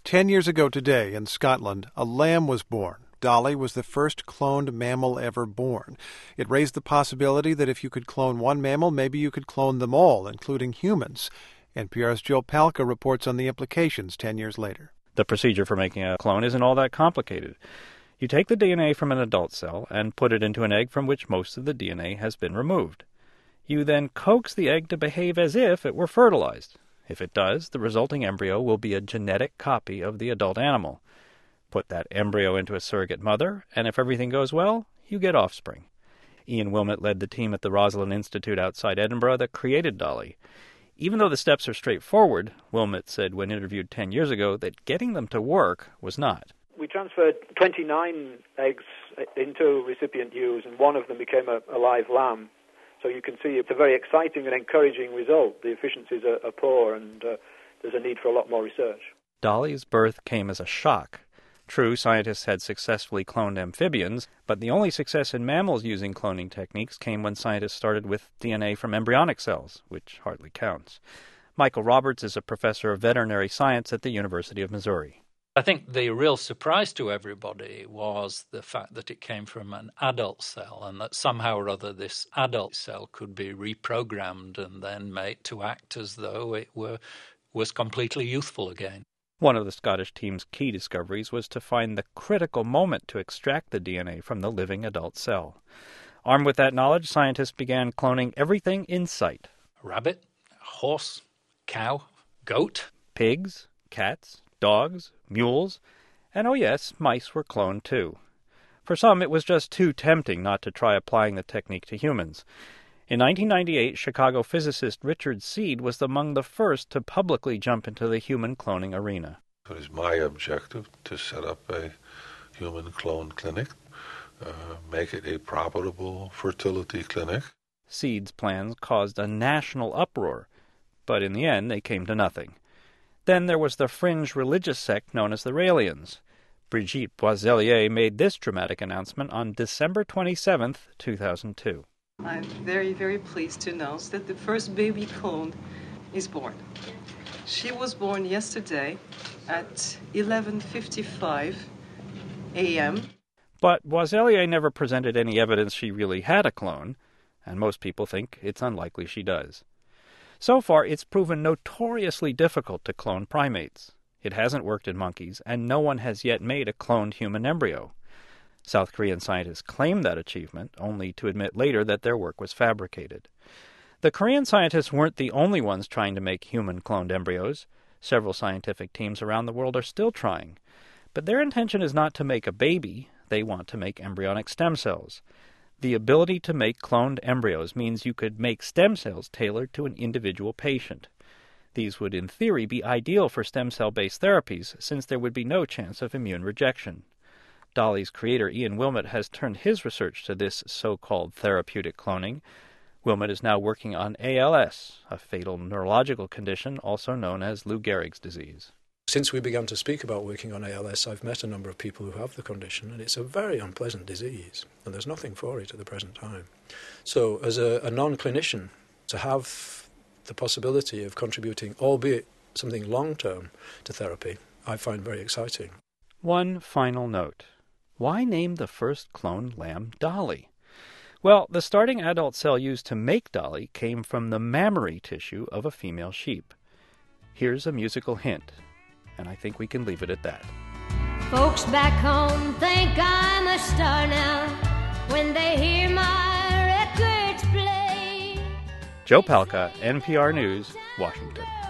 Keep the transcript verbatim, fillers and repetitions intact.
Ten years ago today in Scotland, a lamb was born. Dolly was the first cloned mammal ever born. It raised the possibility that if you could clone one mammal, maybe you could clone them all, including humans. N P R's Joe Palca reports on the implications ten years later. The procedure for making a clone isn't all that complicated. You take the D N A from an adult cell and put it into an egg from which most of the D N A has been removed. You then coax the egg to behave as if it were fertilized. If it does, the resulting embryo will be a genetic copy of the adult animal. Put that embryo into a surrogate mother, and if everything goes well, you get offspring. Ian Wilmot led the team at the Rosalind Institute outside Edinburgh that created Dolly. Even though the steps are straightforward, Wilmot said when interviewed ten years ago that getting them to work was not. We transferred twenty-nine eggs into recipient ewes, and one of them became a, a live lamb. So you can see it's a very exciting and encouraging result. The efficiencies are, are poor, and uh, there's a need for a lot more research. Dolly's birth came as a shock. True, scientists had successfully cloned amphibians, but the only success in mammals using cloning techniques came when scientists started with D N A from embryonic cells, which hardly counts. Michael Roberts is a professor of veterinary science at the University of Missouri. I think the real surprise to everybody was the fact that it came from an adult cell and that somehow or other this adult cell could be reprogrammed and then made to act as though it were was completely youthful again. One of the Scottish team's key discoveries was to find the critical moment to extract the D N A from the living adult cell. Armed with that knowledge, scientists began cloning everything in sight. A rabbit, a horse, cow, goat. Pigs, cats, dogs, mules, and oh yes, mice were cloned too. For some, it was just too tempting not to try applying the technique to humans. In nineteen ninety-eight, Chicago physicist Richard Seed was among the first to publicly jump into the human cloning arena. It is my objective to set up a human clone clinic, uh, make it a profitable fertility clinic. Seed's plans caused a national uproar, but in the end they came to nothing. Then there was the fringe religious sect known as the Raelians. Brigitte Boiselier made this dramatic announcement on December twenty-seventh, two thousand two. I'm very, very pleased to announce that the first baby clone is born. She was born yesterday at eleven fifty-five a.m. But Boiselier never presented any evidence she really had a clone, and most people think it's unlikely she does. So far, it's proven notoriously difficult to clone primates. It hasn't worked in monkeys, and no one has yet made a cloned human embryo. South Korean scientists claimed that achievement, only to admit later that their work was fabricated. The Korean scientists weren't the only ones trying to make human-cloned embryos. Several scientific teams around the world are still trying. But their intention is not to make a baby. They want to make embryonic stem cells. The ability to make cloned embryos means you could make stem cells tailored to an individual patient. These would, in theory, be ideal for stem cell-based therapies, since there would be no chance of immune rejection. Dolly's creator, Ian Wilmot, has turned his research to this so-called therapeutic cloning. Wilmot is now working on A L S, a fatal neurological condition also known as Lou Gehrig's disease. Since we began to speak about working on A L S, I've met a number of people who have the condition, and it's a very unpleasant disease, and there's nothing for it at the present time. So as a, a non-clinician, to have the possibility of contributing, albeit something long-term, to therapy, I find very exciting. One final note. Why name the first cloned lamb Dolly? Well, the starting adult cell used to make Dolly came from the mammary tissue of a female sheep. Here's a musical hint, and I think we can leave it at that. Folks back home think I'm a star now when they hear my records play. Joe Palca, N P R News, Washington.